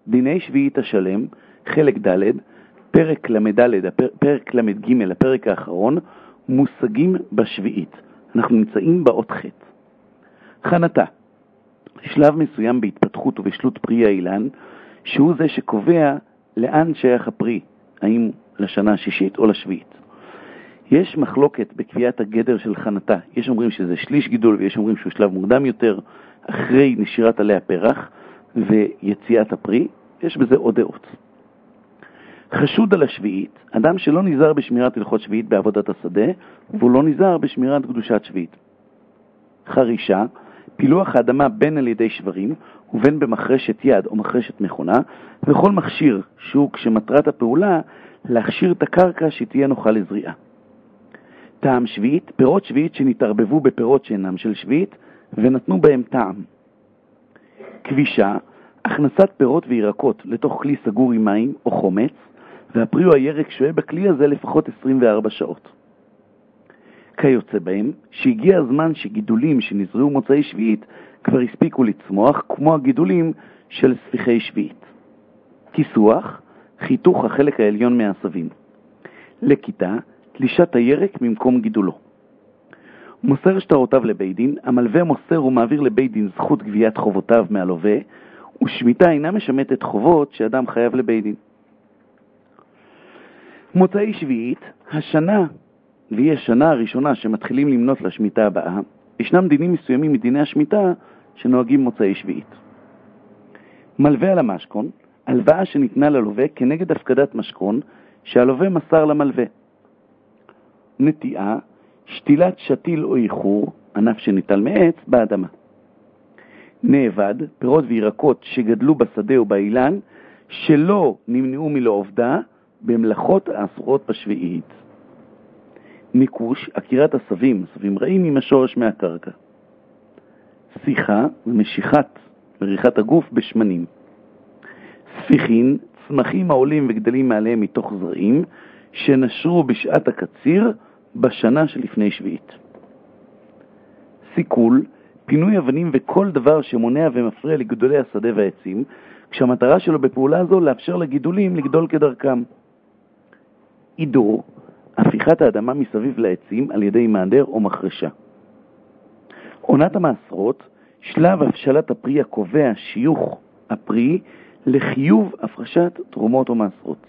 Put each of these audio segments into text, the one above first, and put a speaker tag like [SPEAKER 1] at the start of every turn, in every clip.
[SPEAKER 1] דיני שביעית השלם, חלק ד', פרק למד, פרק למד ג', הפרק האחרון, מושגים בשביעית. אנחנו נמצאים באות ח'. חנתה, שלב מסוים בהתפתחות ובשלות פרי האילן, שהוא זה שקובע לאן שייך הפרי, האם לשנה השישית או לשביעית. יש מחלוקת בקביעת הגדר של חנתה. יש אומרים שזה שליש גידול ויש אומרים שהוא שלב מוקדם יותר, אחרי נשירת עלי הפרח ויציאת הפרי. יש בזה עוד דעות. חשוד על השביעית, אדם שלא נזהר בשמירת הלכות שביעית בעבודת השדה, והוא לא נזהר בשמירת קדושת שביעית. חרישה, פילוח האדמה בין על ידי שברים, ובין במחרשת יד או מחרשת מכונה, וכל מכשיר שהוא כשמטרת הפעולה להכשיר את הקרקע שתהיה נוחה לזריעה. טעם שביעית, פירות שביעית שנתערבבו בפירות שאינם של שביעית, ונתנו בהם טעם. כבישה, הכנסת פירות וירקות לתוך כלי סגור עם מים או חומץ, והפרי או הירק שוהה בכלי הזה לפחות 24 שעות. כיוצא בהם, שהגיע הזמן שגידולים שנזרעו מוצאי שביעית כבר הספיקו לצמוח, כמו הגידולים של ספיחי שביעית. כיסוח, חיתוך החלק העליון מהעשבים. לכיתה, תלישת הירק ממקום גידולו. מוסר שטרותיו לבית דין, המלווה מוסר ומעביר לבית דין זכות גביית חובותיו מהלווה, ושמיטה אינה משמטת חובות שאדם חייב לבית דין. מוצאי שביעית, השנה, והיא השנה הראשונה שמתחילים למנות לשמיטה הבאה, ישנם דינים מסוימים מדיני השמיטה שנוהגים מוצאי שביעית. מלווה על המשכון, הלוואה שניתנה ללווה כנגד הפקדת משכון שהלווה מסר למלווה. נטיעה, שתילת שתיל או איחור, ענף שניטל מעץ, באדמה. נאבד, פירות וירקות שגדלו בשדה או באילן, שלא נמנעו מלעובדה במלאכות האסורות בשביעית. ניקוש, עקירת עשבים, עשבים רעים עם השורש מהקרקע. שיחה מריחת הגוף בשמנים. ספיחין, צמחים העולים וגדלים מעליהם מתוך זרעים, שנשרו בשעת הקציר בשנה שלפני שביעית. סיכול, פינוי אבנים וכל דבר שמונע ומפריע לגידולי השדה והעצים, כשהמטרה שלו בפעולה הזו לאפשר לגידולים לגדול כדרכם. עידור, הפיכת האדמה מסביב לעצים על ידי מעדר או מחרשה. עונת המעשרות, שלב הפשלת הפרי הקובע שיוך הפרי לחיוב הפרשת תרומות או מעשרות.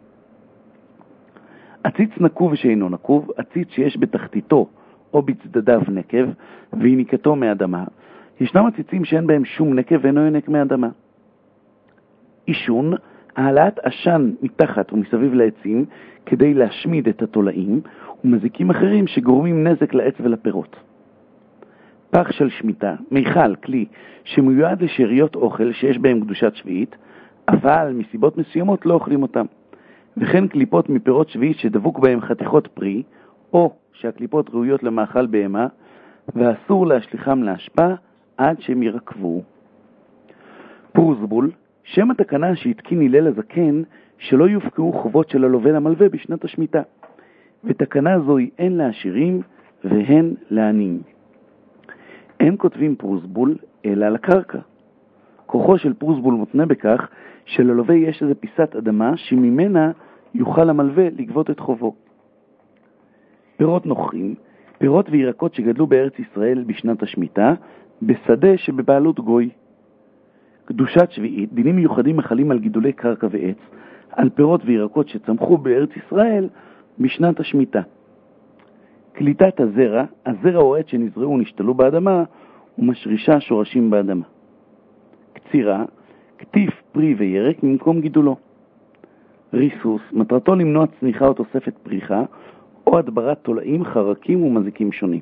[SPEAKER 1] עציץ נקוב ושאינו נקוב, עציץ שיש בתחתיתו או בצדדיו נקב ויניקתו מאדמה. ישנם עציצים שאין בהם שום נקב ואינו ינק מאדמה. אישון, העלאת עשן מתחת ומסביב לעצים כדי להשמיד את התולעים ומזיקים אחרים שגורמים נזק לעץ ולפירות. פח של שמיטה, מיכל, כלי שמיועד לשאריות אוכל שיש בהם קדושת שביעית, אבל מסיבות מסוימות לא אוכלים אותם. וכן קליפות מפירות שביעית שדבוק בהם חתיכות פרי, או שהקליפות ראויות למאכל בהמה, ואסור להשליחם להשפע עד שהם ירקבו. פרוזבול, שם התקנה שהתקין הלל הזקן, שלא יופקעו חובות של הלווה למלווה בשנת השמיטה. ותקנה זוהי הן לעשירים והן לעניים. אין כותבים פרוזבול אלא לקרקע. כוחו של פרוזבול מותנה בכך שללווה יש איזו פיסת אדמה שממנה יוכל המלווה לגבות את חובו. פירות נוכרים, פירות וירקות שגדלו בארץ ישראל בשנת השמיטה, בשדה שבבעלות גוי. קדושת שביעית, דינים מיוחדים מחלים על גידולי קרקע ועץ, על פירות וירקות שצמחו בארץ ישראל בשנת השמיטה. קליטת הזרע, הזרע או עץ שנזרעו ונשתלו באדמה, ומשרישה שורשים באדמה. קצירה, כתיף פרי וירק ממקום גידולו. ריסוס, מטרתו למנוע צמיחה או תוספת פריחה, או הדברת תולעים, חרקים ומזיקים שונים.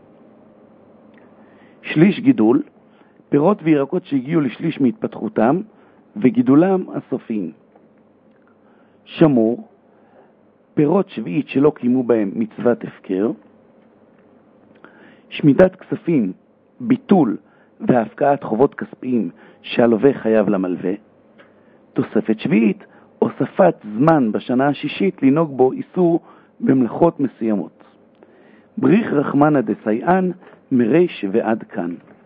[SPEAKER 1] שליש גידול, פירות וירקות שהגיעו לשליש מהתפתחותם, וגידולם הסופיים. שמור, פירות שביעית שלא קיימו בהם מצוות הפקר. שמיטת כספים, ביטול והפקעת חובות כספיים שהלווה חייב למלווה. תוספת שביעית, הוספת זמן בשנה השישית לנהוג בו איסור במלאכות מסוימות. בריך רחמנא דסייען מריש ועד כאן.